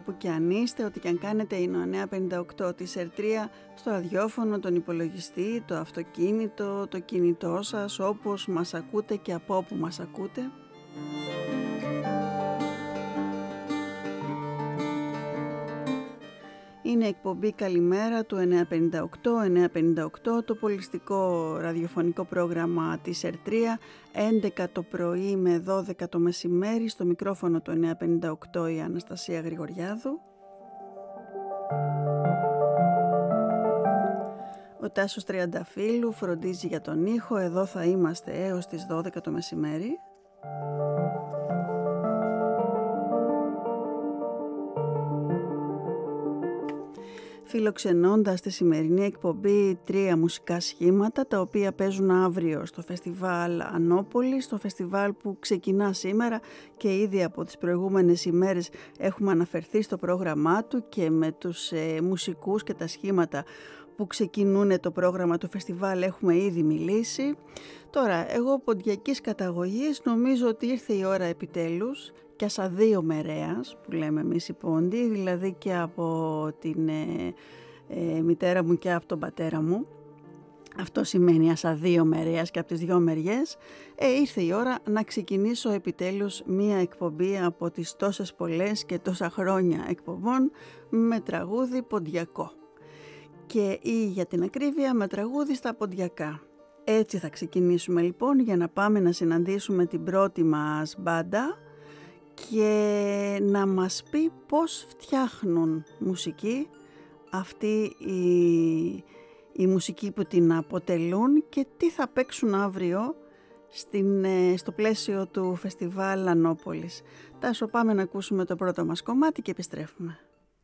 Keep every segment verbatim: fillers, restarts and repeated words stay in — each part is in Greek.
όπου και αν είστε, ό,τι και αν κάνετε, είναι ο εννιά πενήντα οκτώ της Ερτρία στο ραδιόφωνο, τον υπολογιστή, το αυτοκίνητο, το κινητό σας, όπως μας ακούτε και από όπου μας ακούτε. Είναι εκπομπή Καλημέρα του εννιά πενήντα οκτώ, εννιά πενήντα οκτώ, το πολιστικό ραδιοφωνικό πρόγραμμα της Ερτρία, έντεκα το πρωί με δώδεκα το μεσημέρι, στο μικρόφωνο του εννιά πενήντα οκτώ η Αναστασία Γρηγοριάδου. Ο Τάσος Τριανταφύλου φροντίζει για τον ήχο, εδώ θα είμαστε έως τις δώδεκα το μεσημέρι. Φιλοξενώντας τη σημερινή εκπομπή τρία μουσικά σχήματα, τα οποία παίζουν αύριο στο φεστιβάλ Ανόπολη, στο φεστιβάλ που ξεκινά σήμερα και ήδη από τις προηγούμενες ημέρες έχουμε αναφερθεί στο πρόγραμμά του και με τους ε, μουσικούς και τα σχήματα που ξεκινούν το πρόγραμμα του φεστιβάλ έχουμε ήδη μιλήσει. Τώρα, εγώ ποντιακής καταγωγής νομίζω ότι ήρθε η ώρα επιτέλους και ασαδείο μερέας που λέμε εμείς οι πόντιοι, δηλαδή και από την ε, ε, μητέρα μου και από τον πατέρα μου. Αυτό σημαίνει ασαδείο μερέας και από τις δυο μεριές. Ε, ήρθε η ώρα να ξεκινήσω επιτέλους μία εκπομπή από τις τόσες πολλές και τόσα χρόνια εκπομπών με τραγούδι ποντιακό. Και ή για την ακρίβεια με τραγούδι στα ποντιακά. Έτσι θα ξεκινήσουμε λοιπόν για να πάμε να συναντήσουμε την πρώτη μας μπάντα και να μας πει πώς φτιάχνουν μουσική αυτή η, η μουσική που την αποτελούν και τι θα παίξουν αύριο στην, στο πλαίσιο του φεστιβάλ Ανόπολης. Τάσο, πάμε να ακούσουμε το πρώτο μας κομμάτι και επιστρέφουμε.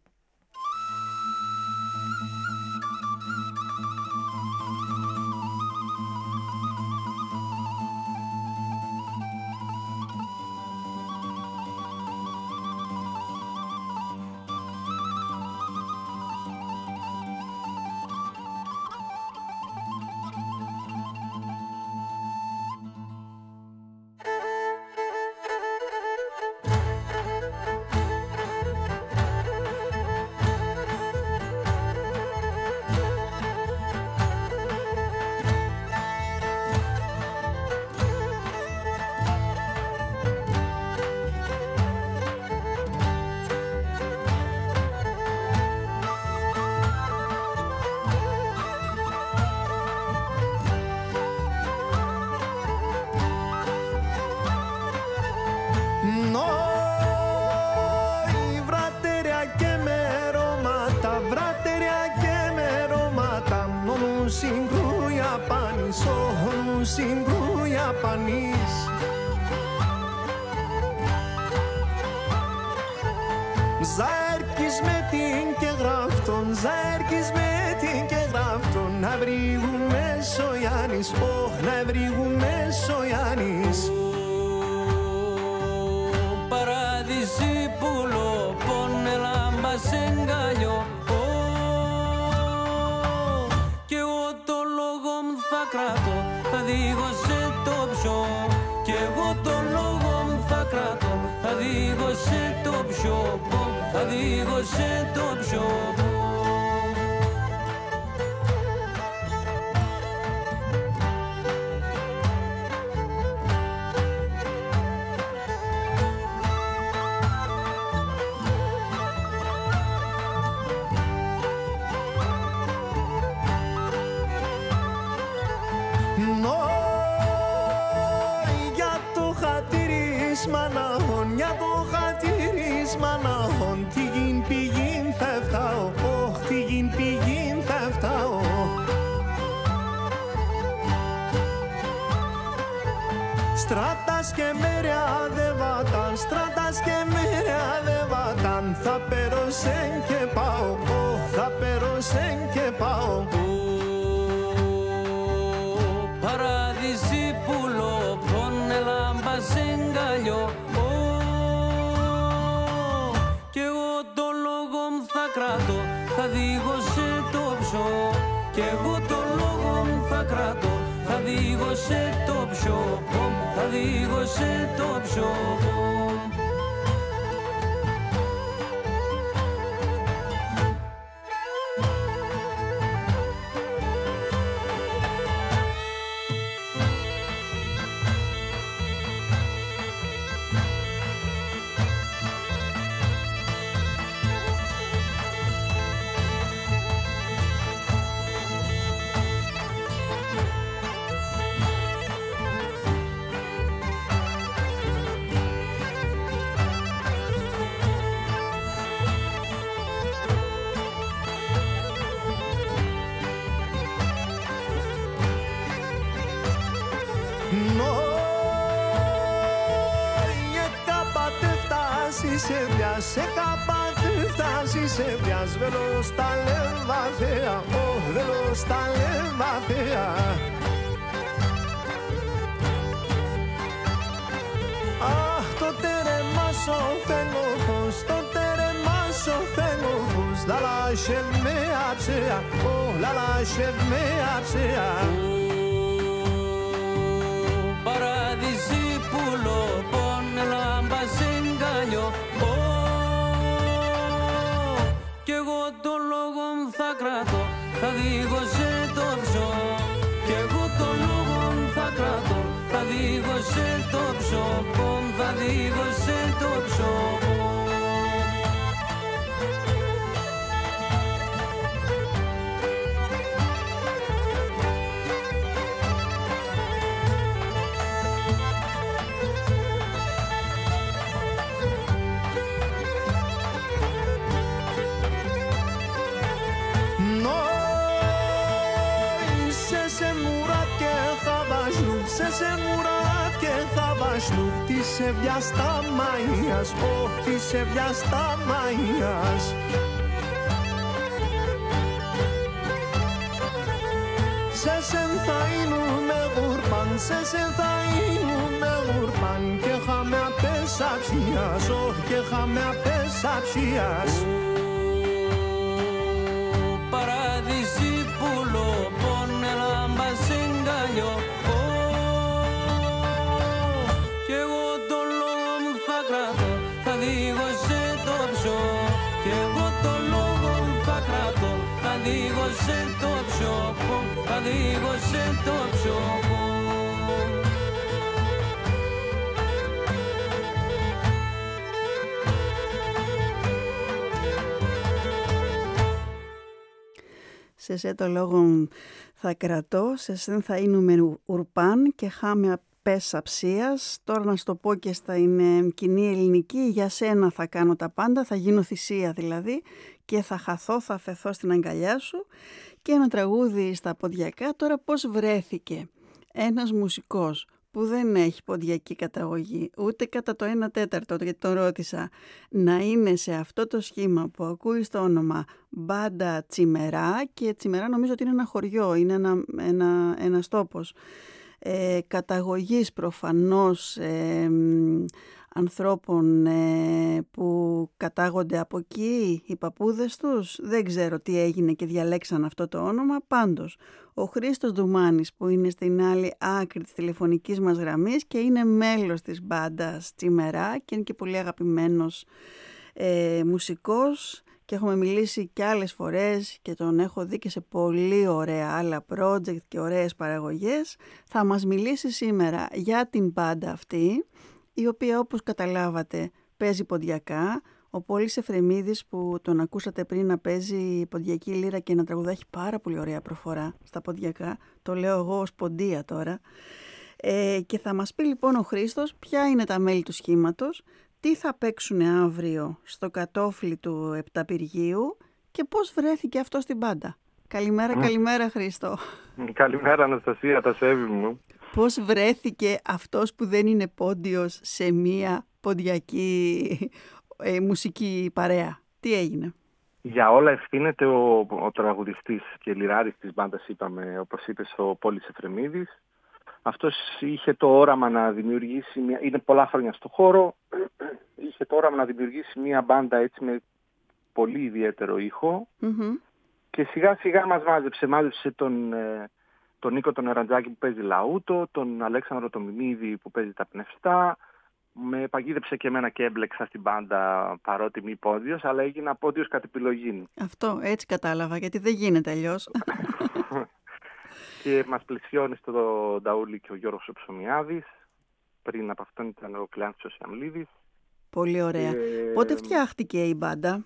Ζάρκης με την και γράφτον, Ζάρκης με την και γράφτον, να βρίγουμε Σοιάννης, oh, να βρίγουμε Σοιάννης. Παράδεισι πουλό, πόνε λάμπα σε γκαλιό, κι εγώ το λόγο μου θα κρατώ, θα δίγω σε το πιο, κι εγώ το λόγο μου θα κρατώ, θα δίγω σε το πιο, θα δίγω σε το πιο. Μαναχών, για το χατήρις μαναχών, τι γιν πηγήν θα φτάω, όχ, τι γιν πηγήν θα φτάω. Στράτας και μέρια δε βάταν, στράτας και μέρια δε βάταν, θα περώσεν και πάω, όχ, θα περώσεν και πάω. Παράδεισι πουλό, πόνε λάμπα σε γκαλιό, κι εγώ το λόγο μου θα κρατώ, θα δίγω σε το πιο, κι εγώ το λόγο μου θα κρατώ, θα δίγω σε το πιο, θα δίγω σε το πιο. σε βιάς, σε καπάτι φτάσει σε βιάς. Βέλο στα λεβαθέα, ο βέλο στα λεβαθέα. Αχ, το τερεμά σου θέλω φως, το τερεμά σου θέλω φως. Λαλάσχευ με αψέα, ο λαλάσχευ με αψέα. Παράδεισι πουλο, πόνε λάμπα συγκαλιό. Κι εγώ το λόγο μου θα κρατώ, θα δίγω σε το ψω. Κι εγώ το λόγο μου θα κρατώ, θα δίγω σε το ψω. Θα δίγω σε το ψω. Τι σε βιάς τα Μαΐας, oh, τι σε βιάς τα Μαΐας. Σε σεν θα είνουμε γουρπάν, σε σεν θα είνουμε γουρπάν. Και χάμε απές αψίας, oh, και χάμε απές αψίας. Παράδεισι πουλο, πόνε λάμπα συγκαλιό. Θα δίγω σε το ψω, κι εγώ το λόγο μου θα κρατώ. Θα δίγω σε το ψω, θα δίγω σε το ψω. Σε σε το λόγο θα κρατώ, σε σεν θα είνουμε ουρπάν και χάμε πες αψίας. Τώρα να σου το πω και στα είναι κοινή ελληνική, για σένα θα κάνω τα πάντα, θα γίνω θυσία δηλαδή και θα χαθώ, θα φεθώ στην αγκαλιά σου. Και ένα τραγούδι στα ποντιακά. Τώρα πώς βρέθηκε ένας μουσικός που δεν έχει ποντιακή καταγωγή, ούτε κατά το ένα τέταρτο, γιατί τον ρώτησα, να είναι σε αυτό το σχήμα που ακούει στο όνομα Μπάντα Τσιμερά, και Τσιμερά νομίζω ότι είναι ένα χωριό, είναι ένα, ένα, ένας τόπος. Ε, καταγωγής προφανώς ε, ανθρώπων ε, που κατάγονται από εκεί, οι παππούδες τους, δεν ξέρω τι έγινε και διαλέξαν αυτό το όνομα. Πάντως, ο Χρήστος Ντουμάνης που είναι στην άλλη άκρη της τηλεφωνικής μας γραμμής και είναι μέλος της μπάντας Τσιμερά και είναι και πολύ αγαπημένος ε, μουσικός, και έχουμε μιλήσει και άλλες φορές και τον έχω δει και σε πολύ ωραία άλλα project και ωραίες παραγωγές. Θα μας μιλήσει σήμερα για την μπάντα αυτή, η οποία όπως καταλάβατε παίζει ποντιακά. Ο Πόλης Εφρεμίδης που τον ακούσατε πριν να παίζει ποντιακή λύρα και να τραγουδά, έχει πάρα πολύ ωραία προφορά στα ποντιακά. Το λέω εγώ ως ποντία τώρα. Ε, και θα μας πει λοιπόν ο Χρήστος ποια είναι τα μέλη του σχήματος, τι θα παίξουν αύριο στο κατόφλι του Επταπηργείου και πώς βρέθηκε αυτό στην μπάντα. Καλημέρα, mm. καλημέρα Χρήστο. Καλημέρα Αναστασία, τα σέβη μου. Πώς βρέθηκε αυτός που δεν είναι πόντιος σε μία ποντιακή ε, μουσική παρέα. Τι έγινε? Για όλα ευθύνεται ο, ο τραγουδιστής και λυράρης της μπάντας, είπαμε, όπως είπες, ο Πόλης Εφρεμίδης. Αυτός είχε το όραμα να δημιουργήσει, μια... είναι πολλά χρόνια στο χώρο, είχε το όραμα να δημιουργήσει μια μπάντα έτσι με πολύ ιδιαίτερο ήχο mm-hmm. και σιγά σιγά μας μάζεψε, μάζεψε τον, τον Νίκο τον Εραντζάκη που παίζει λαούτο, τον Αλέξανδρο τον Μιμίδη που παίζει τα πνευστά, με παγίδεψε και εμένα και έμπλεξα στην μπάντα παρότι μη πόντιος, αλλά έγινα πόντιος κατ' επιλογή. Αυτό έτσι κατάλαβα, γιατί δεν γίνεται αλλιώς. Και μας πλησιώνει στο Νταούλι και ο Γιώργος Ψωμιάδης. Πριν από αυτόν ήταν ο Κλεάνθης ο Σιαμλίδης. Πολύ ωραία. Και... Πότε φτιάχτηκε η μπάντα?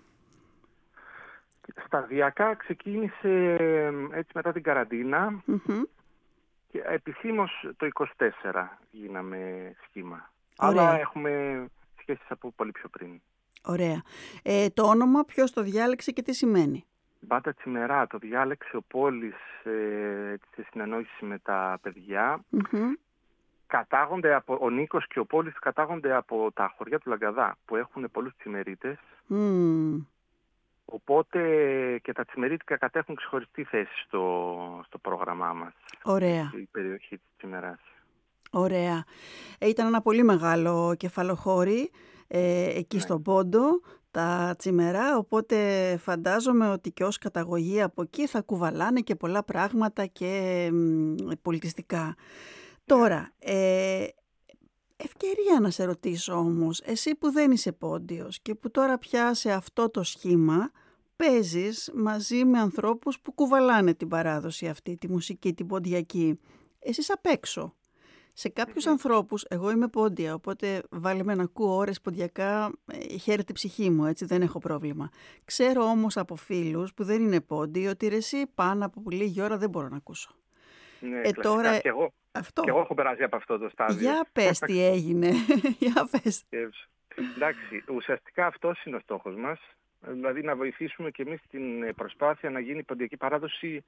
Σταδιακά ξεκίνησε έτσι μετά την καραντίνα. Mm-hmm. Και επισήμως το είκοσι τέσσερα γίναμε σχήμα. Ωραία. Αλλά έχουμε σχέσεις από πολύ πιο πριν. Ωραία. Ε, το όνομα ποιος το διάλεξε και τι σημαίνει? Μπάντα Τσιμερά το διάλεξε ο Πόλης ε, σε συνεννόηση με τα παιδιά. Mm-hmm. κατάγονται από, ο Νίκος και ο Πόλης κατάγονται από τα χωριά του Λαγκαδά που έχουν πολλούς τσιμερίτες. Mm. Οπότε και τα τσιμερίτικα κατέχουν ξεχωριστή θέση στο, στο πρόγραμμά μας. Ωραία. Η περιοχή της Τσιμεράς. Ωραία. Ε, ήταν ένα πολύ μεγάλο κεφαλοχώρι ε, εκεί ναι. στον Πόντο, τα Τσιμερά, οπότε φαντάζομαι ότι και ως καταγωγή από εκεί θα κουβαλάνε και πολλά πράγματα και μ, πολιτιστικά. Ναι. Τώρα, ε, ευκαιρία να σε ρωτήσω όμως, εσύ που δεν είσαι πόντιος και που τώρα πια σε αυτό το σχήμα παίζεις μαζί με ανθρώπους που κουβαλάνε την παράδοση αυτή, τη μουσική, την ποντιακή, εσείς απ' έξω. Σε κάποιους mm-hmm. ανθρώπους, εγώ είμαι πόντια, οπότε βάλε με να ακούω ώρες ποντιακά, ε, χαίρεται η ψυχή μου, έτσι, δεν έχω πρόβλημα. Ξέρω όμως από φίλους που δεν είναι πόντιοι ότι ρε εσύ πάνω από λίγη ώρα δεν μπορώ να ακούσω. Ναι, ε, τώρα... και, εγώ, αυτό. και εγώ έχω περάσει από αυτό το στάδιο. Για πες τι έγινε, για πες. Εντάξει, ουσιαστικά αυτός είναι ο στόχος μας, δηλαδή να βοηθήσουμε και εμείς την προσπάθεια να γίνει η ποντιακή παράδοση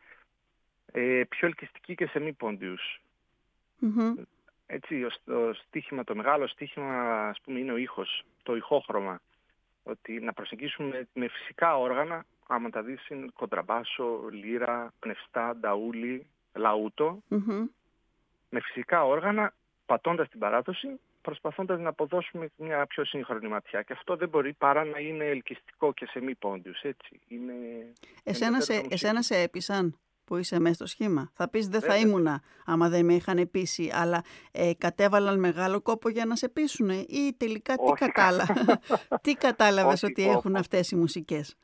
ε, πιο ελκυστική και σε μη πόντιους. Mm-hmm. Έτσι, το στίχημα, το μεγάλο στίχημα, ας πούμε, είναι ο ήχος, το ηχόχρωμα. Ότι να προσεγγίσουμε με φυσικά όργανα, άμα τα δεις, είναι κοντραμπάσο, λύρα, πνευστά, νταούλι, λαούτο. Mm-hmm. Με φυσικά όργανα, πατώντας την παράδοση, προσπαθώντας να αποδώσουμε μια πιο σύγχρονη ματιά. Και αυτό δεν μπορεί παρά να είναι ελκυστικό και σε μη πόντιους, έτσι. Είναι... Εσένα, σε, εσένα σε έπεισαν που είσαι μέσα στο σχήμα. Θα πεις δεν θα ήμουνα άμα δεν με είχαν πείσει, αλλά ε, κατέβαλαν μεγάλο κόπο για να σε πείσουνε ή τελικά τι, κατάλα... τι κατάλαβες ότι κόπο. Έχουν αυτές οι μουσικές?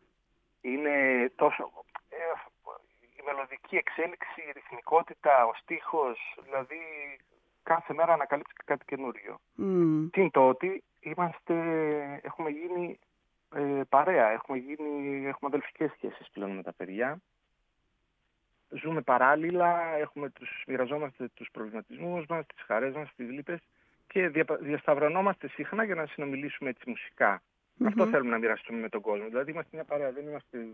Είναι τόσο... Ε, η μελωδική εξέλιξη, η ρυθμικότητα, ο στίχος, δηλαδή κάθε μέρα ανακαλύψει κάτι καινούριο. Mm. Τι είναι το ότι είμαστε, έχουμε γίνει ε, παρέα, έχουμε, γίνει, έχουμε αδελφικές σχέσεις πλέον με τα παιδιά. Ζούμε παράλληλα, έχουμε τους, μοιραζόμαστε τους προβληματισμούς μας, τις χαρές μας, τις λύπες και δια, διασταυρωνόμαστε συχνά για να συνομιλήσουμε έτσι μουσικά. Mm-hmm. Αυτό θέλουμε να μοιραστούμε με τον κόσμο. Δηλαδή είμαστε μια παρέα, δεν είμαστε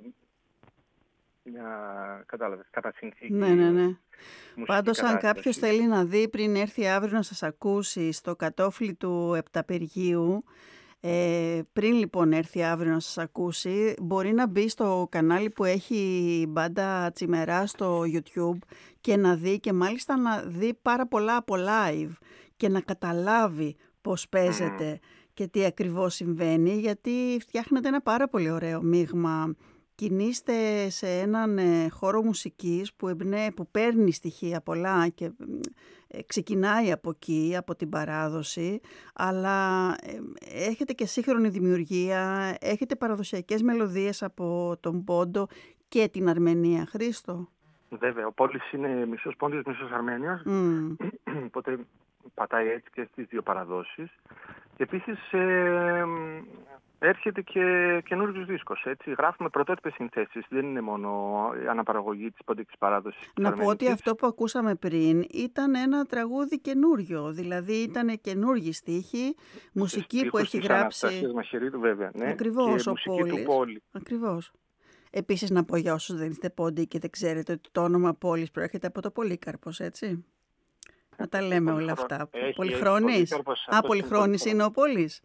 μια, κατάλαβες, κατά συνθήκη. Ναι, ναι, ναι. Πάντως αν κάποιος θέλει να δει πριν έρθει αύριο να σας ακούσει στο κατόφλι του Επταπεργείου, Ε, πριν λοιπόν έρθει αύριο να σας ακούσει, μπορεί να μπει στο κανάλι που έχει η μπάντα Τσιμερά στο YouTube και να δει και μάλιστα να δει πάρα πολλά από live και να καταλάβει πώς παίζεται mm. και τι ακριβώς συμβαίνει, γιατί φτιάχνετε ένα πάρα πολύ ωραίο μείγμα. Κινείστε σε έναν ε, χώρο μουσικής που, εμπνέ, που παίρνει στοιχεία πολλά και ε, ξεκινάει από εκεί, από την παράδοση, αλλά ε, έχετε και σύγχρονη δημιουργία, έχετε παραδοσιακές μελωδίες από τον Πόντο και την Αρμενία. Χρήστο. Βέβαια, ο Πόλης είναι μισός Πόντιος, μισός Αρμένιος, mm. οπότε πατάει έτσι και στις δύο παραδόσεις. Και επίσης ε, έρχεται και καινούριος δίσκος, έτσι. Γράφουμε πρωτότυπες συνθέσεις, δεν είναι μόνο η αναπαραγωγή της ποντικής παράδοσης. Να πω ότι αυτό που ακούσαμε πριν ήταν ένα τραγούδι καινούριο, δηλαδή ήταν καινούργιοι στίχοι, μουσική που έχει γράψει... Αναστασίας Μαχαιρίτου, βέβαια, ναι. Ακριβώς, και ο μουσική Πόλης. Του Πόλη. Ακριβώς. Επίσης να πω για όσους δεν είστε πόντιοι και δεν ξέρετε ότι το όνομα Πόλης προέρχεται από το Πολύκαρπος, έτσι. Να τα λέμε όλα αυτά. Πολυχρόνης. Α, Πολυχρόνης είναι ο Πόλης.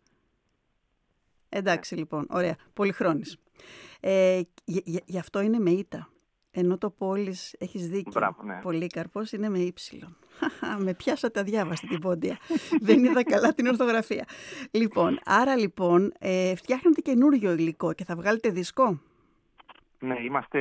Εντάξει, λοιπόν, ωραία. Πολυχρόνης. Ε, γι' αυτό είναι με ήττα. Ενώ το Πόλης, έχεις δίκιο. Μπράβο, ναι. Πολύκαρπος είναι με ύψιλον. Με πιάσατε αδιάβαστη την πόντια. Δεν είδα καλά την ορθογραφία. Λοιπόν, άρα λοιπόν, ε, φτιάχνετε καινούριο υλικό και θα βγάλετε δίσκο. Ναι, είμαστε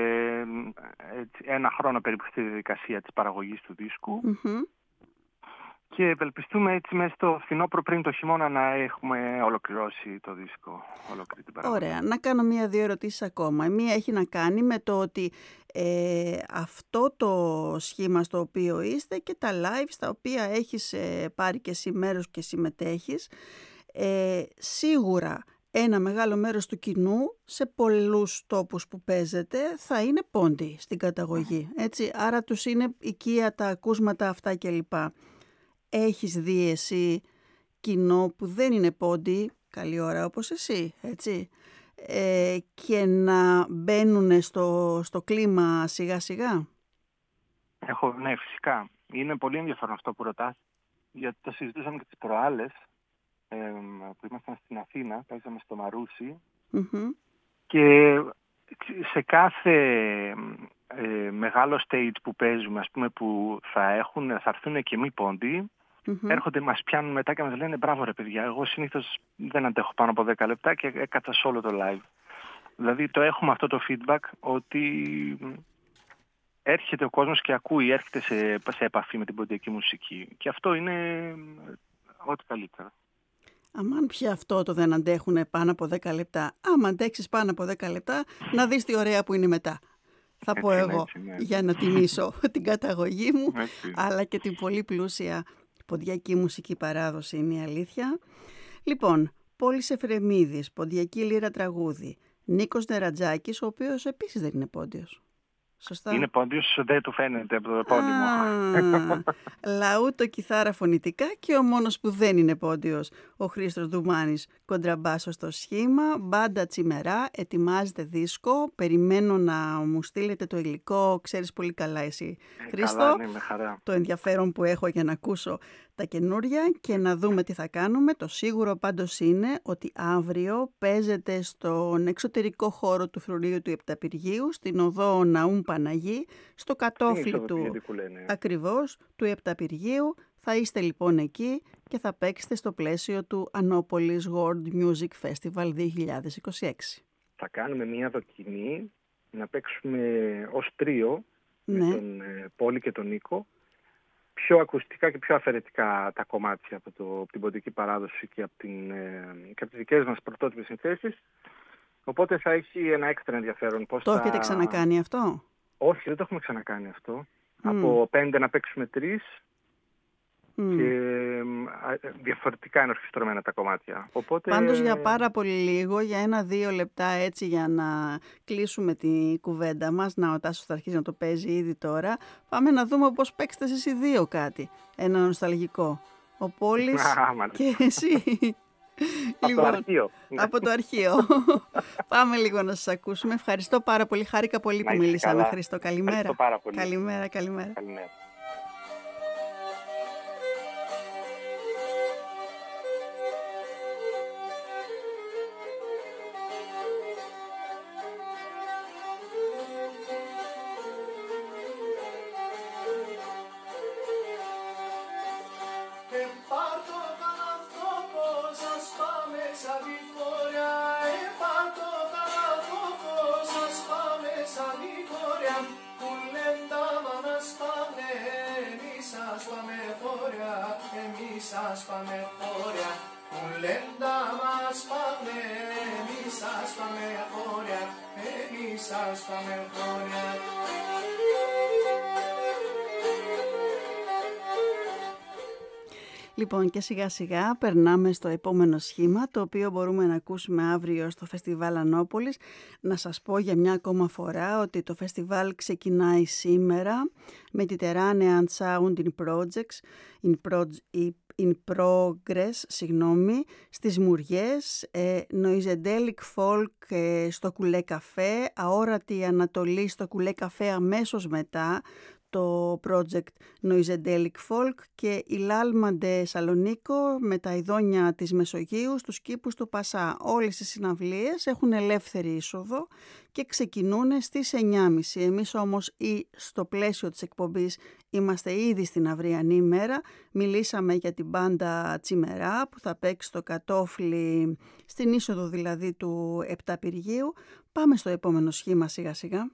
έτσι, ένα χρόνο περίπου στη διαδικασία της παραγωγής του δίσκου. Mm-hmm. Και ευελπιστούμε έτσι μέσα στο φθινόπωρο πριν το χειμώνα να έχουμε ολοκληρώσει το δίσκο, ολόκληρη την παραγωγή. Ωραία. Να κάνω μία-δύο ερωτήσεις ακόμα. Μία έχει να κάνει με το ότι ε, αυτό το σχήμα στο οποίο είστε και τα live στα οποία έχεις ε, πάρει και εσύ μέρος και συμμετέχεις, ε, σίγουρα ένα μεγάλο μέρος του κοινού σε πολλούς τόπους που παίζετε θα είναι πόντιοι στην καταγωγή. Έτσι. Άρα τους είναι οικία τα ακούσματα αυτά κλπ. Έχεις δει εσύ κοινό που δεν είναι πόντιοι, καλή ώρα όπως εσύ, έτσι, ε, και να μπαίνουν στο, στο κλίμα σιγά σιγά? Έχω, ναι, φυσικά. Είναι πολύ ενδιαφέρον αυτό που ρωτάς. γιατί το συζητούσαμε και τις προάλλες, ε, που ήμασταν στην Αθήνα, παίζαμε στο Μαρούσι, mm-hmm. και σε κάθε ε, μεγάλο stage που παίζουμε, ας πούμε, που θα, έχουν, θα έρθουν και μη πόντοι, mm-hmm. έρχονται, μας πιάνουν μετά και μας λένε μπράβο ρε παιδιά, εγώ συνήθως δεν αντέχω πάνω από δέκα λεπτά και έκατσα σε όλο το live. Δηλαδή το έχουμε αυτό το feedback ότι έρχεται ο κόσμος και ακούει, έρχεται σε, σε επαφή με την ποντιακή μουσική. Και αυτό είναι ό,τι καλύτερο. Αμάν πια αυτό το δεν αντέχουν πάνω από δέκα λεπτά. Άμα αντέξεις πάνω από δέκα λεπτά, να δεις τι ωραία που είναι μετά. Θα έτσι, πω εγώ, έτσι, ναι. για να τιμήσω την καταγωγή μου, έτσι. αλλά και την πολύ πλούσια ποντιακή μουσική παράδοση, είναι η αλήθεια. Λοιπόν, Πόλης Εφρεμίδης, ποντιακή λύρα τραγούδι. Νίκος Νερατζάκης, ο οποίος επίσης δεν είναι πόντιος. Σωστά. Είναι πόντιος, δεν του φαίνεται από το επώνυμο. Λαούτο κιθάρα φωνητικά και ο μόνος που δεν είναι πόντιος, ο Χρήστος Δουμάνης, κοντραμπάσο στο σχήμα, μπάντα Τσιμερά, ετοιμάζεται δίσκο, περιμένω να μου στείλετε το υλικό, ξέρεις πολύ καλά εσύ ε, Χρήστο, καλά, ναι, με χαρά. Το ενδιαφέρον που έχω για να ακούσω τα καινούρια και να δούμε τι θα κάνουμε. Το σίγουρο πάντως είναι ότι αύριο παίζεται στον εξωτερικό χώρο του Φρουρίου του Επταπηργίου, στην οδό Ναούμ Παναγή, στο κατόφλι του ακριβώς του Επταπηργίου. Θα είστε λοιπόν εκεί και θα παίξετε στο πλαίσιο του Ανώπολης World Music Festival δύο χιλιάδες είκοσι έξι. Θα κάνουμε μια δοκιμή να παίξουμε ως τρίο, ναι. με τον ε, Πόλη και τον Νίκο, πιο ακουστικά και πιο αφαιρετικά τα κομμάτια από, το, από την ποντική παράδοση και από, την, ε, και από τις δικές μας πρωτότυπες συνθέσεις. Οπότε θα έχει ένα έξτρα ενδιαφέρον. Πώς το θα... έχετε ξανακάνει αυτό? Όχι, δεν το έχουμε ξανακάνει αυτό. Mm. Από πέντε να παίξουμε τρεις mm. και διαφορετικά είναι ορχιστρωμένα τα κομμάτια. Οπότε... Πάντως για πάρα πολύ λίγο, για ένα-δύο λεπτά έτσι για να κλείσουμε τη κουβέντα μας, να ο Τάσος θα αρχίσει να το παίζει ήδη τώρα, πάμε να δούμε πώς παίξετε εσείς οι δύο κάτι, ένα νοσταλγικό. Ο Πόλης και εσύ. Από λοιπόν, το αρχείο. Από το αρχείο. Πάμε λίγο να σας ακούσουμε. Ευχαριστώ πάρα πολύ. Χάρηκα πολύ που μιλήσαμε, Χρήστο. Καλημέρα. Πάρα πολύ. Καλημέρα, καλημέρα. Καλημέρα. Σας πάμε χώρια, που λένε μας πάμε, εμείς σας πάμε χώρια, εμείς σας πάμε χώρια. Λοιπόν, και σιγά σιγά περνάμε στο επόμενο σχήμα, το οποίο μπορούμε να ακούσουμε αύριο στο Φεστιβάλ Ανώπολης. Να σας πω για μια ακόμα φορά ότι το φεστιβάλ ξεκινάει σήμερα με τη Mediterranean Sound in Projects, in, Pro- in Progress, συγγνώμη, στις Μουριές, ε, Noizedelic Folk ε, στο Κουλέ Καφέ, Αόρατη Ανατολή στο Κουλέ Καφέ αμέσως μετά, το project Noizedelic Folk, και η Λάλμαντε Σαλονίκο με τα ειδόνια της Μεσογείου στους κήπους του Πασά. Όλες οι συναυλίες έχουν ελεύθερη είσοδο και ξεκινούν στις εννιά και μισή. Εμείς όμως ή στο πλαίσιο της εκπομπής είμαστε ήδη στην αυριανή μέρα. Μιλήσαμε για την μπάντα Τσιμερά που θα παίξει στο κατόφλι, στην είσοδο δηλαδή του Επταπηργίου. Πάμε στο επόμενο σχήμα σιγά σιγά.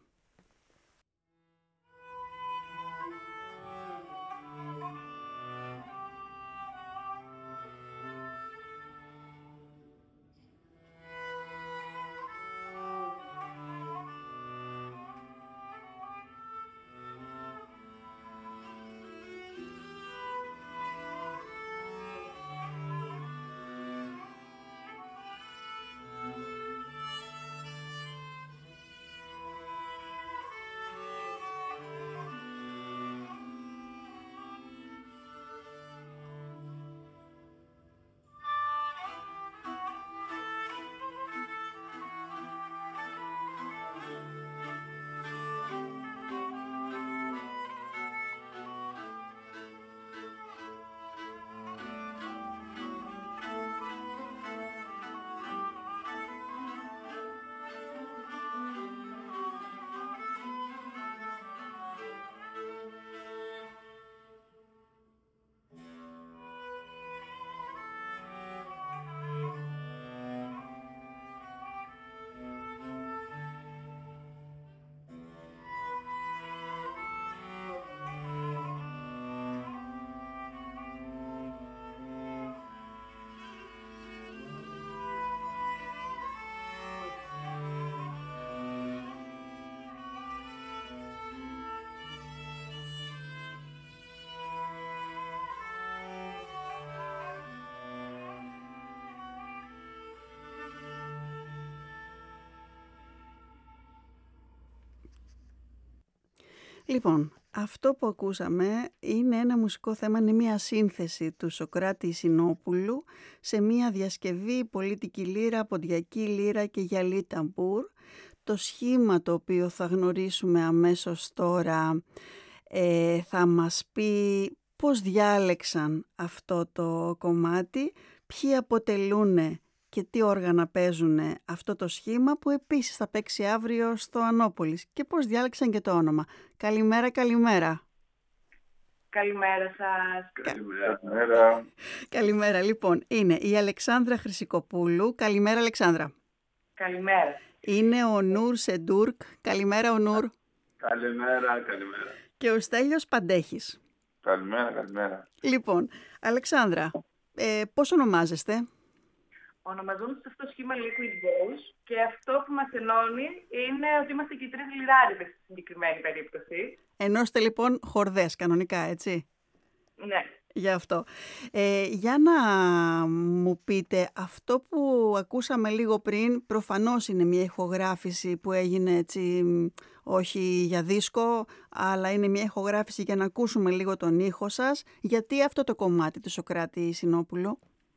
Λοιπόν, αυτό που ακούσαμε είναι ένα μουσικό θέμα, είναι μια σύνθεση του Σωκράτη Ησινόπουλου σε μια διασκευή πολιτική λύρα, ποντιακή λύρα και γυαλί ταμπούρ. Το σχήμα το οποίο θα γνωρίσουμε αμέσως τώρα ε, θα μας πει πώς διάλεξαν αυτό το κομμάτι, ποιοι αποτελούν και τι όργανα παίζουν αυτό το σχήμα που επίσης θα παίξει αύριο στο Ανόπολης και πώς διάλεξαν και το όνομα. Καλημέρα, καλημέρα. Καλημέρα σας. Καλημέρα. Καλημέρα. Καλημέρα. Λοιπόν, είναι η Αλεξάνδρα Χρυσικοπούλου. Καλημέρα, Αλεξάνδρα. Καλημέρα. Είναι ο Νούρ Σεντούρκ. Καλημέρα, ο Νούρ. Καλημέρα, καλημέρα. Και ο Στέλιος Παντέχης. Καλημέρα, καλημέρα. Λοιπόν, Αλεξάνδρα, ε, πώς ονομάζεστε? Ονομαζόμαστε σε αυτό το σχήμα Liquid Balls και αυτό που μας ενώνει είναι ότι είμαστε και οι τρεις λιράριδες στη συγκεκριμένη περίπτωση. Ενώ είστε λοιπόν χορδές κανονικά, έτσι? Ναι. Γι' αυτό. Ε, για να μου πείτε, αυτό που ακούσαμε λίγο πριν, προφανώς είναι μια ηχογράφηση που έγινε έτσι, όχι για δίσκο, αλλά είναι μια ηχογράφηση για να ακούσουμε λίγο τον ήχο σας. Γιατί αυτό το κομμάτι του Σωκράτη Ησινόπουλου?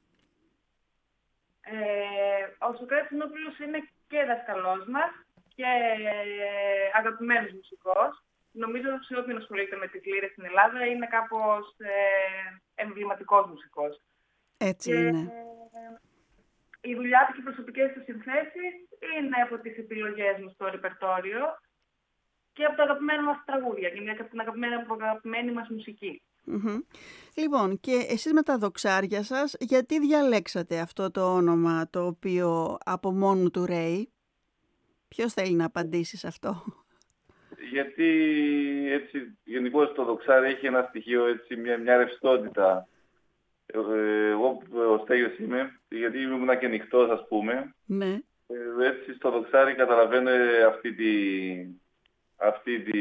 Ε, ο Σωκράτης Ησινόπουλος είναι και δασκαλός μας και αγαπημένος μουσικός. Νομίζω ότι σε όποιον ασχολείται με τις λύρες στην Ελλάδα είναι κάπως ε, εμβληματικός μουσικός. Έτσι και, είναι. Ε, η δουλειά του και οι προσωπικές του συνθέσεις είναι από τις επιλογές μου στο ρεπερτόριο και από τα αγαπημένα μας τραγούδια και από την αγαπημένη, αγαπημένη μας μουσική. Mm-hmm. Λοιπόν, και εσείς με τα δοξάρια σας, γιατί διαλέξατε αυτό το όνομα το οποίο από μόνο του ρέει? Ποιος θέλει να απαντήσει σε αυτό? Γιατί έτσι γενικώς το δοξάρι έχει ένα στοιχείο, έτσι, μια, μια ρευστότητα. Ε, εγώ ο Στέλιος είμαι, γιατί ήμουν και ανοιχτός, ας πούμε. Ναι. Ε, έτσι στο δοξάρι καταλαβαίνω αυτή τη... Αυτή τη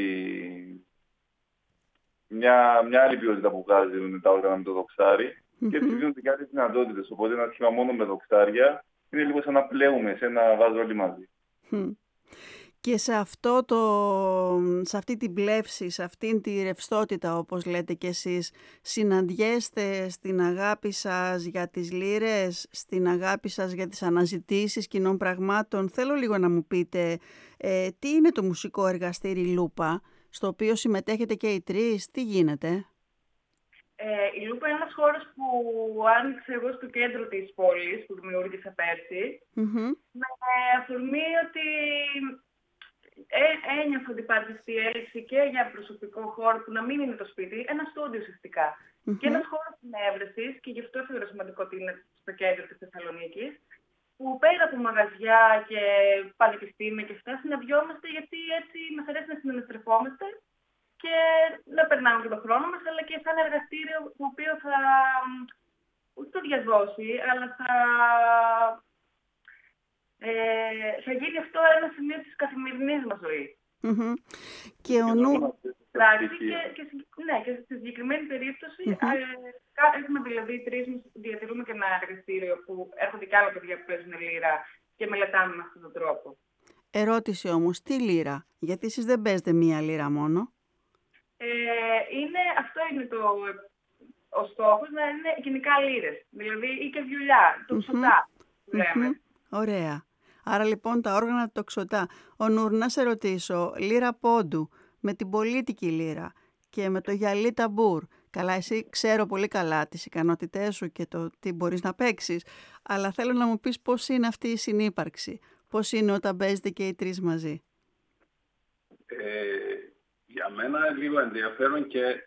μια, μια άλλη ποιότητα που βγάζει τα όργανα με το δοξάρι mm-hmm. και έτσι δίνονται και άλλες δυνατότητες. Οπότε ένα σχήμα μόνο με δοξάρια είναι λίγο σαν να πλέουμε, σαν να βάζω όλοι μαζί. Mm. Και σε, αυτό το, σε αυτή την πλεύση, σε αυτήν τη ρευστότητα, όπως λέτε κι εσείς, συναντιέστε στην αγάπη σας για τις λύρες, στην αγάπη σας για τις αναζητήσεις κοινών πραγμάτων. Θέλω λίγο να μου πείτε ε, τι είναι το μουσικό εργαστήρι Λούπα, στο οποίο συμμετέχετε και οι τρεις, τι γίνεται? Ε, η Λούπα είναι ένας χώρος που άνοιξε εγώ στο κέντρο της πόλης, που δημιούργησα πέρσι, mm-hmm. με αφορμή ότι ε, ένιωθα ότι υπάρχει αυτή η έλξη και για προσωπικό χώρο που να μην είναι το σπίτι, ένα στούντιο ουσιαστικά. Mm-hmm. Και ένας χώρος συνέβρεσης, και γι' αυτό θεωρώ σημαντικό ότι είναι στο κέντρο της Θεσσαλονίκης, που πέρα από μαγαζιά και πανεπιστήμια και αυτά συναντιόμαστε, γιατί έτσι μας αρέσει να συναναστρεφόμαστε και να περνάμε και τον χρόνο μας, αλλά και σαν εργαστήριο το οποίο θα ούτε το διαδώσει, αλλά θα, ε, θα γίνει αυτό ένα σημείο της καθημερινής μας ζωής. Mm-hmm. Και ο νου... Και, και, ναι, και στη συγκεκριμένη περίπτωση mm-hmm. ε, έχουμε δηλαδή τρεις, διατηρούμε και ένα εργαστήριο που έρχονται και άλλα παιδιά που παίζουν λύρα και μελετάμε με αυτόν τον τρόπο. Ερώτηση όμως, τι λύρα? Γιατί εσείς δεν παίζετε μία λύρα μόνο. Ε, είναι, αυτό είναι το, ο στόχος, να είναι γενικά λύρες, δηλαδή ή και βιολιά, το ξωτά που λέμε. Mm-hmm. Ωραία. Άρα λοιπόν τα όργανα το ξωτά. Ο Νούρ, να σε ρωτήσω, λύρα πόντου, με την πολίτικη λύρα και με το γυαλί ταμπούρ. Καλά, εσύ ξέρω πολύ καλά τις ικανότητές σου και το τι μπορείς να παίξεις, αλλά θέλω να μου πεις πώς είναι αυτή η συνύπαρξη. Πώς είναι όταν παίζετε και οι τρεις μαζί. Ε, για μένα λίγο ενδιαφέρον και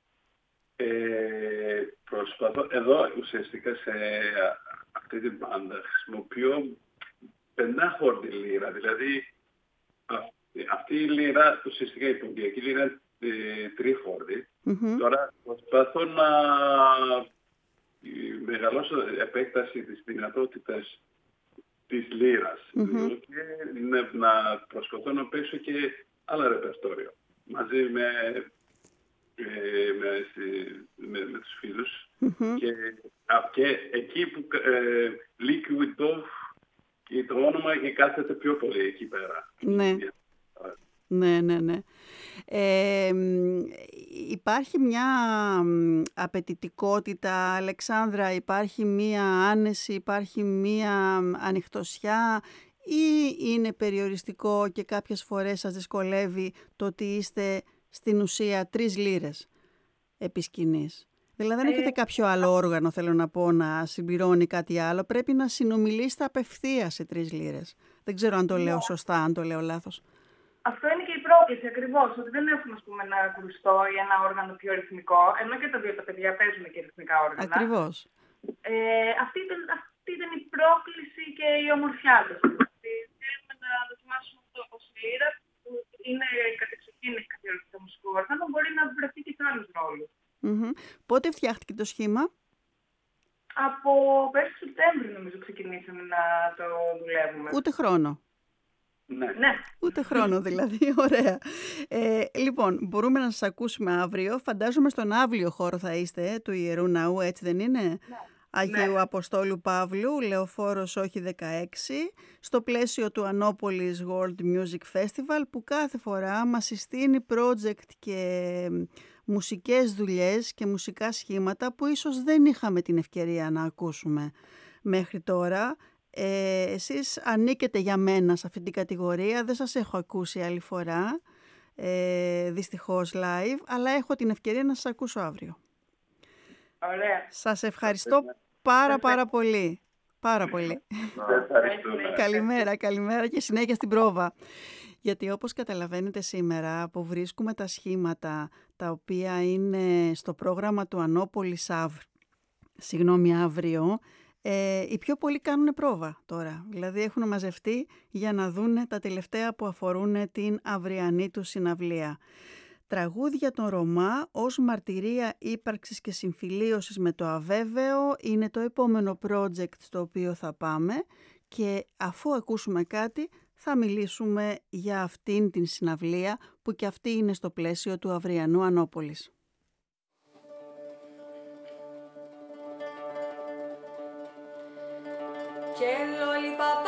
ε, προσπαθώ, εδώ ουσιαστικά σε αυτή την μπάντα χρησιμοποιώ πεντάχορδη λύρα, δηλαδή αυτή η λύρα, ουσιαστικά η ποντιακή λύρα είναι ε, τρίχορδη. Mm-hmm. Τώρα προσπαθώ να μεγαλώσω επέκταση της δυνατότητας της λύρας mm-hmm. και να προσπαθώ να παίξω και άλλα ρεπερτόριο μαζί με, ε, με, με, με τους φίλους mm-hmm. και, α, και εκεί που ε, Liquid Dove και το όνομα και κάθεται πιο πολύ εκεί πέρα. Ναι. Ναι, ναι, ναι. Ε, υπάρχει μια απαιτητικότητα, Αλεξάνδρα, υπάρχει μια άνεση, υπάρχει μια ανοιχτωσιά ή είναι περιοριστικό και κάποιες φορές σας δυσκολεύει το ότι είστε στην ουσία τρεις λίρες επί σκηνής? Δηλαδή δεν έχετε κάποιο άλλο όργανο, θέλω να πω, να συμπληρώνει κάτι άλλο. Πρέπει να συνομιλήσετε απευθείας σε τρεις λίρες. Δεν ξέρω αν το λέω σωστά, αν το λέω λάθος. Αυτό είναι και η πρόκληση ακριβώς, ότι δεν έχουμε, ας πούμε, ένα κρουστό ή ένα όργανο πιο ρυθμικό, ενώ και τα δύο τα παιδιά παίζουν και ρυθμικά όργανα. Ακριβώς. Ε, αυτή, ήταν, αυτή ήταν η πρόκληση και η ομορφιά του. Θέλουμε να δοκιμάσουμε αυτό ως λύρα, που είναι κατεξοχήν καθιερωμένο μουσικό όργανο, μπορεί να βρεθεί και σε άλλους ρόλους. Mm-hmm. Πότε φτιάχτηκε το σχήμα? Από πέρσι Σεπτέμβρη νομίζω ξεκινήσαμε να το δουλεύουμε. Ούτε χρόνο. Ναι. Ναι. Ούτε χρόνο δηλαδή, ωραία. Ε, λοιπόν, μπορούμε να σας ακούσουμε αύριο. Φαντάζομαι στον αύριο χώρο θα είστε, ε, του Ιερού Ναού, έτσι δεν είναι? Ναι. Αγίου ναι. Αποστόλου Παύλου, Λεωφόρος όχι δεκαέξι, στο πλαίσιο του Ανόπολης World Music Festival, που κάθε φορά μας συστήνει project και μουσικές δουλειές και μουσικά σχήματα που ίσως δεν είχαμε την ευκαιρία να ακούσουμε μέχρι τώρα. Ε, εσείς ανήκετε για μένα σε αυτή την κατηγορία, δεν σας έχω ακούσει άλλη φορά, ε, δυστυχώς live, αλλά έχω την ευκαιρία να σας ακούσω αύριο. Ωραία. Σας ευχαριστώ πάρα πάρα πολύ. Πάρα πολύ. Καλημέρα, καλημέρα και συνέχεια στην πρόβα. Γιατί όπως καταλαβαίνετε σήμερα αποβρίσκουμε τα σχήματα τα οποία είναι στο πρόγραμμα του Ανόπολης Αύ... Συγγνώμη, αύριο. Ε, οι πιο πολλοί κάνουν πρόβα τώρα, δηλαδή έχουν μαζευτεί για να δούνε τα τελευταία που αφορούν την αυριανή του συναυλία. Τραγούδια των Ρωμά ως μαρτυρία ύπαρξης και συμφιλίωσης με το αβέβαιο είναι το επόμενο project στο οποίο θα πάμε, και αφού ακούσουμε κάτι θα μιλήσουμε για αυτήν την συναυλία που και αυτή είναι στο πλαίσιο του αυριανού Ανόπολης. Και λολιπαπά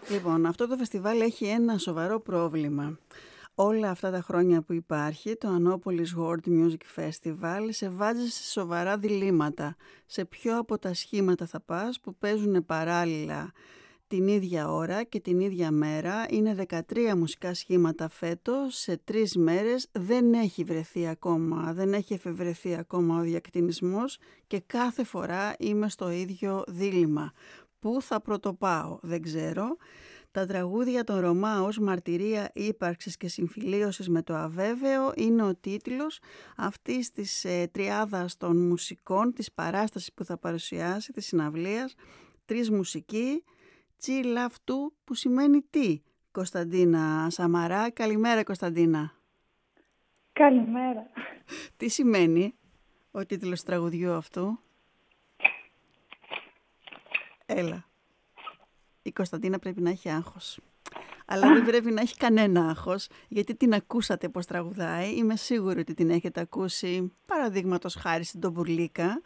Λοιπόν, αυτό το φεστιβάλ έχει ένα σοβαρό πρόβλημα. Όλα αυτά τα χρόνια που υπάρχει, το Annapolis World Music Festival σε βάζει σε σοβαρά διλήμματα. Σε ποιο από τα σχήματα θα πας που παίζουν παράλληλα την ίδια ώρα και την ίδια μέρα. Είναι δεκατρία μουσικά σχήματα φέτος, σε τρεις μέρες. Δεν έχει βρεθεί ακόμα, δεν έχει εφευρεθεί ακόμα ο διακτηνισμός και κάθε φορά είμαι στο ίδιο δίλημμα. Πού θα πρωτοπάω, δεν ξέρω. Τα τραγούδια των Ρωμά ως μαρτυρία ύπαρξης και συμφιλίωσης με το αβέβαιο είναι ο τίτλος αυτής της ε, τριάδας των μουσικών, της παράστασης που θα παρουσιάσει, της συναυλίας. Τρεις μουσικοί, Τσι Λαβ Του, που σημαίνει τι, Κωνσταντίνα Σαμαρά. Καλημέρα, Κωνσταντίνα. Καλημέρα. Τι σημαίνει ο τίτλος του τραγουδιού αυτού? Έλα. Η Κωνσταντίνα πρέπει να έχει άγχος. Αλλά δεν πρέπει να έχει κανένα άγχος, γιατί την ακούσατε πως τραγουδάει. Είμαι σίγουρη ότι την έχετε ακούσει, παραδείγματος χάρη στην Τομπουρλίκα.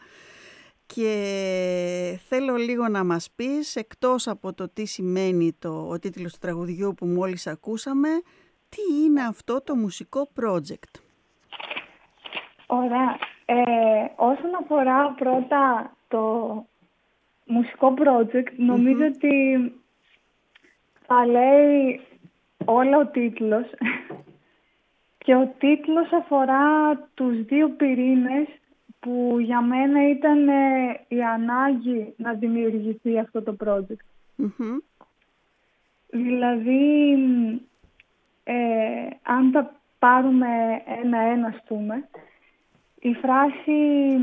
Και θέλω λίγο να μας πεις, εκτός από το τι σημαίνει το, ο τίτλος του τραγουδιού που μόλις ακούσαμε, τι είναι αυτό το μουσικό project. Ωραία. Ε, όσον αφορά πρώτα το μουσικό project, νομίζω mm-hmm. ότι θα λέει όλα ο τίτλος και ο τίτλος αφορά τους δύο πυρήνες που για μένα ήταν ε, η ανάγκη να δημιουργηθεί αυτό το project. Mm-hmm. Δηλαδή, ε, αν τα πάρουμε ένα-ένα, ας πούμε, η φράση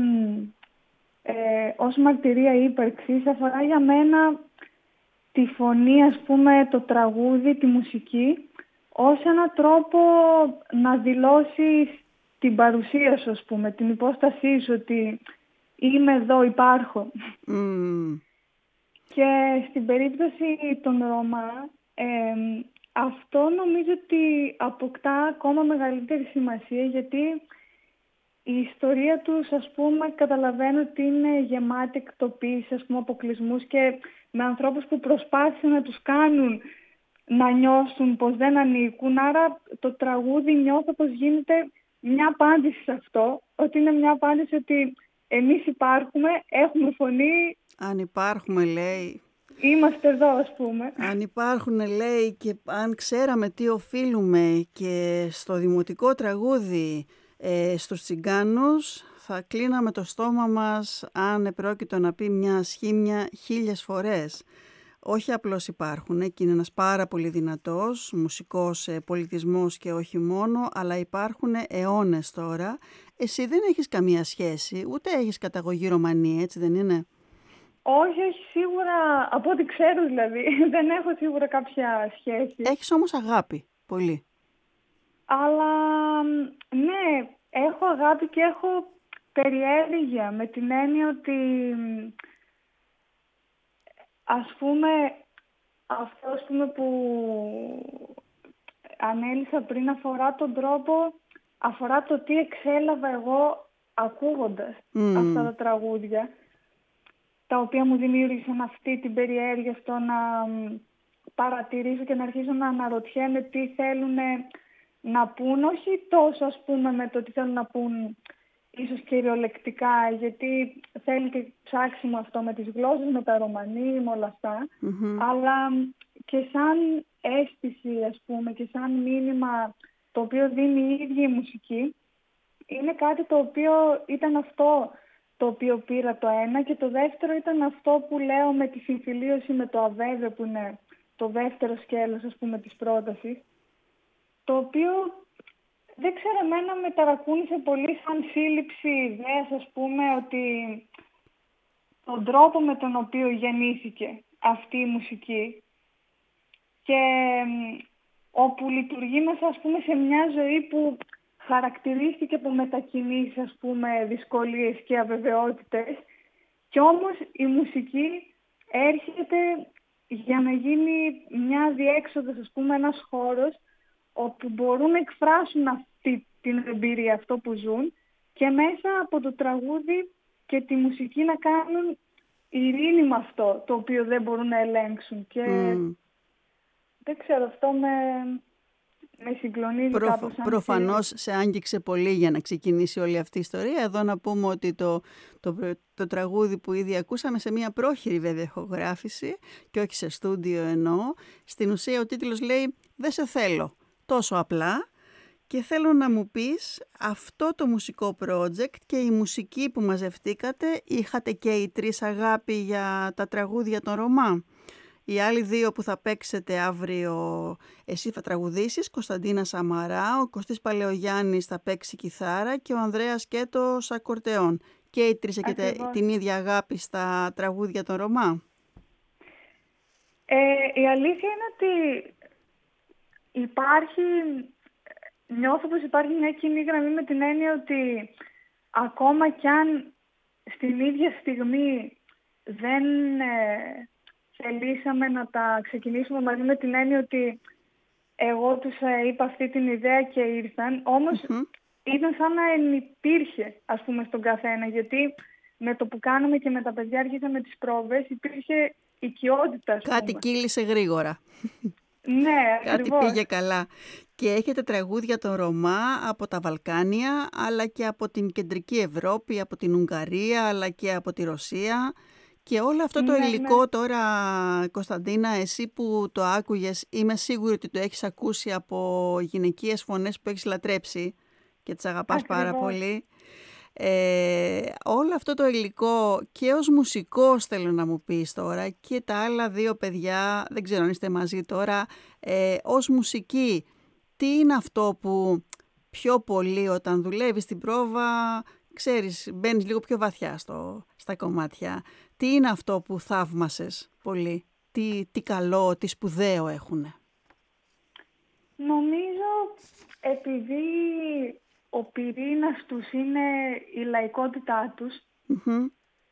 ε, ως μαρτυρία ύπαρξης αφορά για μένα τη φωνή, ας πούμε, το τραγούδι, τη μουσική, ως έναν τρόπο να δηλώσεις την παρουσία σου, ας πούμε, την υπόστασή σου, ότι είμαι εδώ, υπάρχω. Mm. Και στην περίπτωση των Ρωμά, ε, αυτό νομίζω ότι αποκτά ακόμα μεγαλύτερη σημασία, γιατί η ιστορία τους, ας πούμε, καταλαβαίνω ότι είναι γεμάτη εκτοπίσεις, ας πούμε, αποκλεισμούς και με ανθρώπους που προσπάθησαν να τους κάνουν να νιώσουν πως δεν ανήκουν. Άρα το τραγούδι νιώθω πως γίνεται μια απάντηση σε αυτό, ότι είναι μια απάντηση ότι εμείς υπάρχουμε, έχουμε φωνή. Αν υπάρχουμε, λέει. Είμαστε εδώ, ας πούμε. Αν υπάρχουν, λέει, και αν ξέραμε τι οφείλουμε και στο δημοτικό τραγούδι ε, στους Τσιγκάνους, θα κλείναμε το στόμα μας αν επρόκειτο να πει μια σχήμια χίλιες φορές. Όχι απλώς υπάρχουν, και είναι ένας πάρα πολύ δυνατός μουσικός πολιτισμός και όχι μόνο, αλλά υπάρχουν αιώνες τώρα. Εσύ δεν έχεις καμία σχέση, ούτε έχεις καταγωγή Ρωμανή, έτσι δεν είναι? Όχι, όχι, σίγουρα, από ό,τι ξέρω δηλαδή, δεν έχω σίγουρα κάποια σχέση. Έχεις όμως αγάπη, πολύ. Αλλά, ναι, έχω αγάπη και έχω περιέργεια, με την έννοια ότι, ας πούμε, αυτό ας πούμε, που ανέλησα πριν αφορά τον τρόπο, αφορά το τι εξέλαβα εγώ ακούγοντας mm. αυτά τα τραγούδια, τα οποία μου δημιούργησαν αυτή την περιέργεια στο να παρατηρήσω και να αρχίσω να αναρωτιέμαι τι θέλουν να πούν, όχι τόσο ας πούμε με το τι θέλουν να πούν ίσως κυριολεκτικά, γιατί θέλει και ψάξιμο αυτό με τις γλώσσες, με τα Ρωμανί, με όλα αυτά, mm-hmm. αλλά και σαν αίσθηση, ας πούμε, και σαν μήνυμα το οποίο δίνει η ίδια η μουσική, είναι κάτι το οποίο ήταν αυτό το οποίο πήρα το ένα, και το δεύτερο ήταν αυτό που λέω με τη συμφιλίωση με το αβέβαιο, που είναι το δεύτερο σκέλος, ας πούμε, της πρότασης, το οποίο δεν ξέρω, εμένα με ταρακούνησε πολύ σαν σύλληψη ιδέας, ας πούμε, ότι τον τρόπο με τον οποίο γεννήθηκε αυτή η μουσική και όπου λειτουργεί μέσα, ας πούμε, σε μια ζωή που χαρακτηρίστηκε από μετακινήσεις, ας πούμε, δυσκολίες και αβεβαιότητες, και όμως η μουσική έρχεται για να γίνει μια διέξοδος, ας πούμε, ένας χώρος όπου μπορούν να εκφράσουν αυτή την εμπειρία, αυτό που ζουν, και μέσα από το τραγούδι και τη μουσική να κάνουν ειρήνη με αυτό το οποίο δεν μπορούν να ελέγξουν. Και Mm. δεν ξέρω, αυτό με, με συγκλονίζει Προφ, κάπως. Προφανώς σε άγγιξε πολύ για να ξεκινήσει όλη αυτή η ιστορία. Εδώ να πούμε ότι το, το, το τραγούδι που ήδη ακούσαμε σε μια πρόχειρη βέβαια ηχογράφηση και όχι σε στούντιο εννοώ, στην ουσία ο τίτλος λέει «Δεν σε θέλω», τόσο απλά. Και θέλω να μου πεις αυτό το μουσικό project και η μουσική που μαζευτήκατε, είχατε και οι τρεις αγάπη για τα τραγούδια των Ρωμά. Οι άλλοι δύο που θα παίξετε αύριο, εσύ θα τραγουδήσεις, Κωνσταντίνα Σαμαρά, ο Κωστής Παλαιογιάννης θα παίξει κιθάρα και ο Ανδρέας Σκέτος ακορτεόν. Και οι τρεις έχετε την ίδια αγάπη στα τραγούδια των Ρωμά. Ε, η αλήθεια είναι ότι υπάρχει... Νιώθω πως υπάρχει μια κοινή γραμμή με την έννοια ότι ακόμα κι αν στην ίδια στιγμή δεν ε, θελήσαμε να τα ξεκινήσουμε μαζί με την έννοια ότι εγώ τους ε, είπα αυτή την ιδέα και ήρθαν, όμως mm-hmm. ήταν σαν να ενυπήρχε ας πούμε στον καθένα, γιατί με το που κάναμε και με τα παιδιά αρχίσαμε τις πρόβες υπήρχε οικειότητα. Κάτι κύλησε γρήγορα. Ναι, κάτι ακριβώς. Πήγε καλά. Και έχετε τραγούδια των Ρωμά από τα Βαλκάνια, αλλά και από την Κεντρική Ευρώπη, από την Ουγγαρία, αλλά και από τη Ρωσία. Και όλο αυτό το ναι, υλικό ναι. τώρα, Κωνσταντίνα, εσύ που το άκουγες, είμαι σίγουρη ότι το έχεις ακούσει από γυναικείες φωνές που έχεις λατρέψει και τις αγαπάς Ακριβώς. πάρα πολύ. Ε, όλο αυτό το υλικό και ως μουσικός θέλω να μου πεις τώρα και τα άλλα δύο παιδιά, δεν ξέρω αν είστε μαζί τώρα, ε, ως μουσική, τι είναι αυτό που πιο πολύ όταν δουλεύεις στην πρόβα, ξέρεις, μπαίνεις λίγο πιο βαθιά στο, στα κομμάτια. Τι είναι αυτό που θαύμασες πολύ, τι, τι καλό, τι σπουδαίο έχουνε? Νομίζω επειδή ο πυρήνας τους είναι η λαϊκότητά τους, mm-hmm.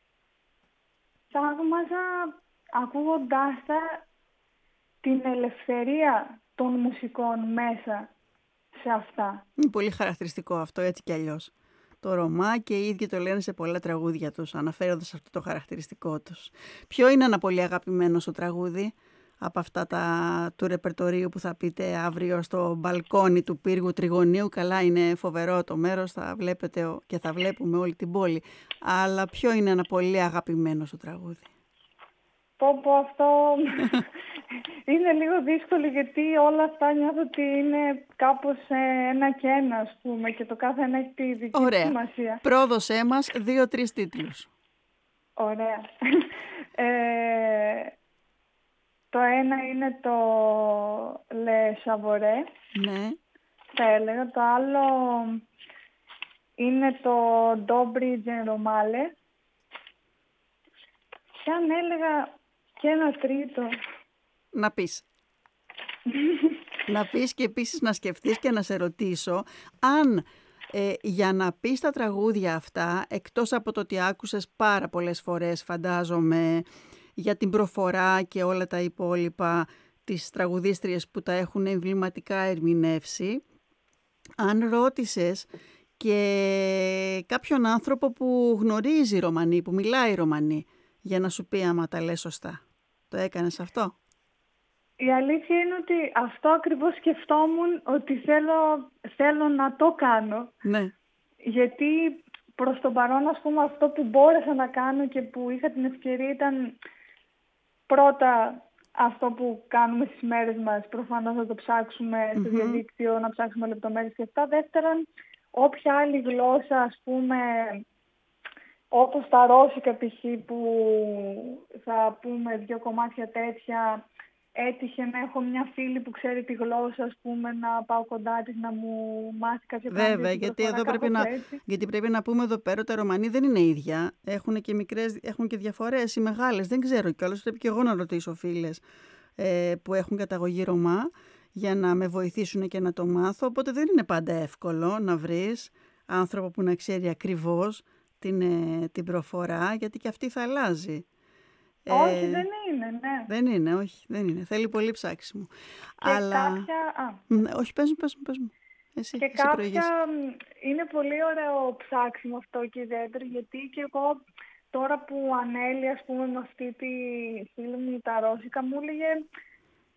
θαύμαζα ακούγοντάς τα την ελευθερία των μουσικών μέσα σε αυτά. Είναι πολύ χαρακτηριστικό αυτό, έτσι κι αλλιώς. Το Ρωμά και οι ίδιοι το λένε σε πολλά τραγούδια τους, αναφέροντας αυτό το χαρακτηριστικό τους. Ποιο είναι ένα πολύ αγαπημένο σου τραγούδι από αυτά τα, του ρεπερτορίου που θα πείτε αύριο στο μπαλκόνι του πύργου Τριγωνίου? Καλά, είναι φοβερό το μέρος, θα βλέπετε και θα βλέπουμε όλη την πόλη. Αλλά ποιο είναι ένα πολύ αγαπημένο σου τραγούδι? Πω πω, αυτό είναι λίγο δύσκολο, γιατί όλα αυτά νιώθω ότι είναι κάπως ένα και ένα, ας πούμε, και το κάθε ένα έχει τη δική του σημασία. Πρόδωσέ μας δύο-τρεις τίτλους. Ωραία. ε, το ένα είναι το Le Savoré. Ναι. Θα έλεγα. Το άλλο είναι το Dobry Generomale. Και αν έλεγα και ένα τρίτο... Να πεις. να πεις και επίσης να σκεφτείς και να σε ρωτήσω αν ε, για να πεις τα τραγούδια αυτά, εκτός από το ότι άκουσες πάρα πολλές φορές, φαντάζομαι, για την προφορά και όλα τα υπόλοιπα, τις τραγουδίστριες που τα έχουν εμβληματικά ερμηνεύσει, αν ρώτησες και κάποιον άνθρωπο που γνωρίζει Ρωμανί, που μιλάει Ρωμανί, για να σου πει άμα τα λες σωστά. Το έκανες αυτό? Η αλήθεια είναι ότι αυτό ακριβώς σκεφτόμουν, ότι θέλω, θέλω να το κάνω. Ναι. Γιατί προς το παρόν, ας πούμε, αυτό που μπόρεσα να κάνω και που είχα την ευκαιρία ήταν πρώτα αυτό που κάνουμε στις μέρες μας. Προφανώς θα το ψάξουμε mm-hmm. στο διαδίκτυο, να ψάξουμε λεπτομέρειες και αυτά. Δεύτερον, όποια άλλη γλώσσα, ας πούμε, όπως τα ρώσικα π.χ. που θα πούμε δύο κομμάτια τέτοια, έτυχε να έχω μια φίλη που ξέρει τη γλώσσα, ας πούμε, να πάω κοντά της να μου μάθει κάποια πράγματα. Βέβαια, γιατί εδώ πρέπει να, γιατί πρέπει να πούμε εδώ πέρα, τα Ρωμανί δεν είναι ίδια. Έχουν και μικρές, έχουν και διαφορές οι μεγάλες. Δεν ξέρω κιόλας, πρέπει και εγώ να ρωτήσω φίλες ε, που έχουν καταγωγή Ρωμά για να με βοηθήσουν και να το μάθω. Οπότε δεν είναι πάντα εύκολο να βρεις άνθρωπο που να ξέρει ακριβώς την, ε, την προφορά, γιατί και αυτή θα αλλάζει. Όχι, ε, δεν είναι, ναι. Δεν είναι, όχι, δεν είναι. Θέλει πολύ ψάξιμο. Και Αλλά... κάποια... Α. Ναι, όχι, πες μου, πες μου, πες μου. Εσύ, και εσύ κάποια... προηγείς. Είναι πολύ ωραίο ψάξιμο αυτό και ιδιαίτερο, γιατί και εγώ τώρα που ανέλυα, ας πούμε, με αυτή τη φίλη μου τα ρώσικα, μου έλεγε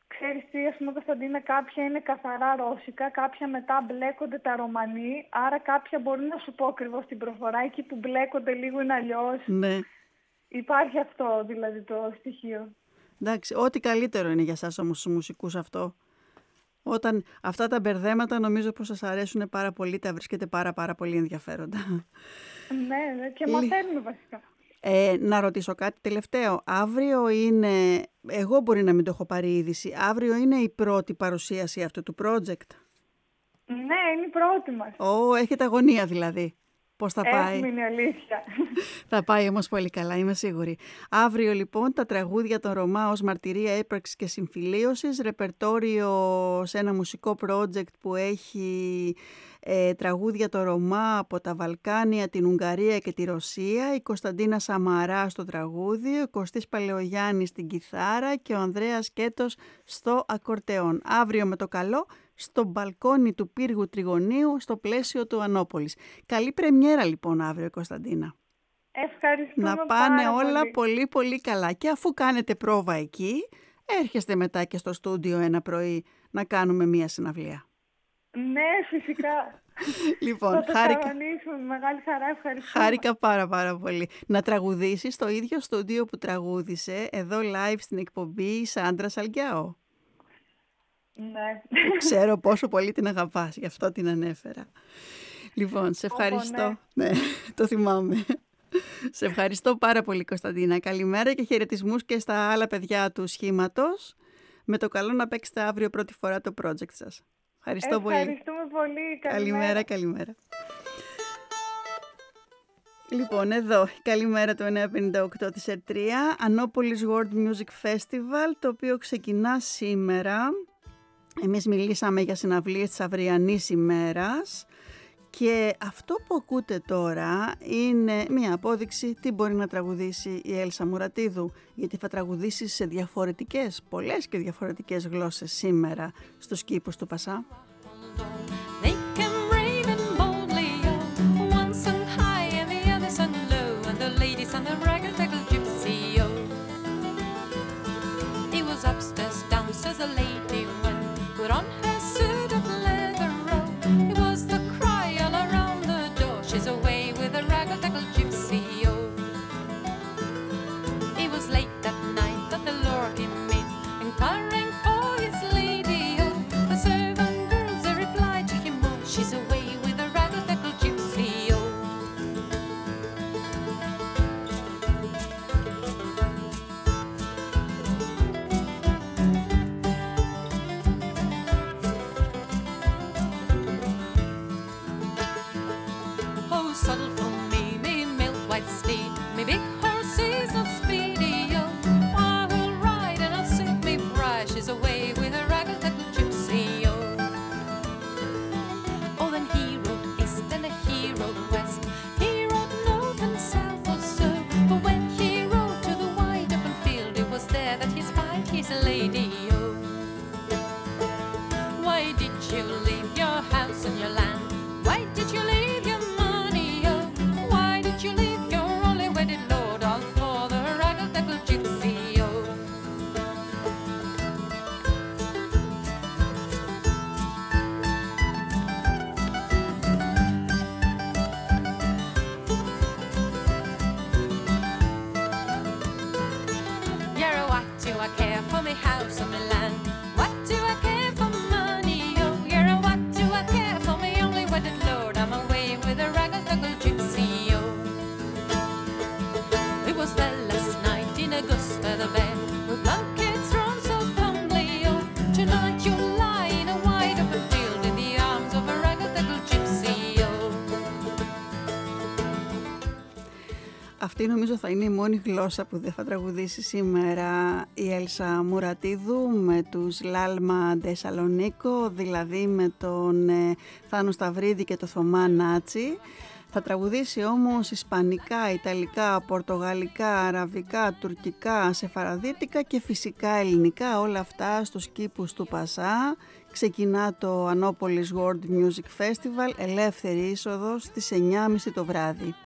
ξέρεις τι, ας πούμε, Κωνσταντίνα, κάποια είναι καθαρά ρώσικα, κάποια μετά μπλέκονται τα ρωμανί, άρα κάποια μπορεί να σου πω ακριβώς την προφορά, εκεί που μπλέκονται λίγο είναι αλλιώς. Ναι. Υπάρχει αυτό δηλαδή το στοιχείο. Εντάξει, ό,τι καλύτερο είναι για εσάς όμως στους μουσικούς αυτό. Όταν αυτά τα μπερδέματα νομίζω πως σας αρέσουν πάρα πολύ, τα βρίσκετε πάρα πάρα πολύ ενδιαφέροντα. Ναι, ναι, και μαθαίνουμε βασικά. Ε, να ρωτήσω κάτι τελευταίο. Αύριο είναι, εγώ μπορεί να μην το έχω πάρει είδηση, αύριο είναι η πρώτη παρουσίαση αυτού του project. Ναι, είναι η πρώτη μας. Ω, έχετε αγωνία δηλαδή. Πώς θα πάει. Έχουμε, είναι αλήθεια. Θα πάει όμως πολύ καλά, είμαι σίγουρη. Αύριο λοιπόν τα τραγούδια των Ρωμά ως μαρτυρία έπραξης και συμφιλίωσης, ρεπερτόριο σε ένα μουσικό project που έχει ε, τραγούδια των Ρωμά από τα Βαλκάνια, την Ουγγαρία και τη Ρωσία, η Κωνσταντίνα Σαμαρά στο τραγούδι, ο Κωστής Παλαιογιάννης στην κιθάρα και ο Ανδρέας Κέτος στο ακορτεόν. Αύριο με το καλό στο μπαλκόνι του Πύργου Τριγωνίου στο πλαίσιο του Ανόπολης. Καλή πρεμιέρα λοιπόν αύριο, Κωνσταντίνα. Ευχαριστούμε Να πάνε πάρα όλα πολύ. πολύ πολύ καλά. Και αφού κάνετε πρόβα εκεί, έρχεστε μετά και στο στούντιο ένα πρωί να κάνουμε μία συναυλία. Ναι, φυσικά. Λοιπόν, θα το χάρηκα, κανονίσουμε, με μεγάλη χαρά, ευχαριστώ. χάρηκα πάρα πάρα πολύ. Να τραγουδήσεις στο ίδιο στούντιο που τραγούδισε εδώ live στην εκπομπή η Σάντρα Σαλγκιάο. Ναι. Ξέρω πόσο πολύ την αγαπάς, γι' αυτό την ανέφερα. Λοιπόν, σε ευχαριστώ. Ναι, το θυμάμαι. Σε ευχαριστώ πάρα πολύ, Κωνσταντίνα. Καλημέρα και χαιρετισμούς και στα άλλα παιδιά του σχήματος. Με το καλό να παίξετε αύριο πρώτη φορά το project σας. Ευχαριστώ πολύ. Ευχαριστούμε πολύ. Καλημέρα, καλημέρα. Λοιπόν, εδώ, καλημέρα το εννιά πενήντα οκτώ της ΕΡΤ τρία, Ανόπολης World Music Festival, το οποίο ξεκινά σήμερα. Εμείς μιλήσαμε για συναυλίες της αυριανής ημέρας και αυτό που ακούτε τώρα είναι μια απόδειξη τι μπορεί να τραγουδήσει η Έλσα Μουρατίδου, γιατί θα τραγουδήσει σε διαφορετικές, πολλές και διαφορετικές γλώσσες σήμερα στους κήπους του Πασά. On her suit of leather robe, it was the cry all around the door. She's away with a raggle-taggle gypsy, oh. It was late that night that the Lord came in, inquiring for his lady, oh. The servant girls, they replied to him, oh, she's away with a raggle-taggle gypsy, oh. Saddle for me, me milk white steed, me big horse is not speedy, oh. I will ride and I'll suit me bride, she's away with a raggle-taggle gypsy, oh. Oh, then he rode east and he rode west, he rode north and south also, but when he rode to the wide open field, it was there that he spied his lady, oh. Why did you leave your house and your land? Why did you leave your house and my land. What do I care for money? Oh, yeah, what do I care for me only wedded lord? I'm away with a raggle-taggle gypsy, oh. It was the last night in Augusta the bed, with blankets thrown so humbly, oh. Tonight you'll lie in a wide open field in the arms of a raggle-taggle gypsy, oh. Αυτή νομίζω θα είναι η μόνη γλώσσα που δεν θα τραγουδήσει σήμερα η Έλσα Μουρατίδου με τους Λάλμα Ντεσαλονίκο, δηλαδή με τον ε, Θάνο Σταυρίδη και το Θωμά Νάτσι. Θα τραγουδήσει όμως ισπανικά, ιταλικά, πορτογαλικά, αραβικά, τουρκικά, σεφαραδίτικα και φυσικά ελληνικά, όλα αυτά στους κήπους του Πασά. Ξεκινά το Ανόπολης World Music Festival, ελεύθερη είσοδος στις εννιά και μισή το βράδυ.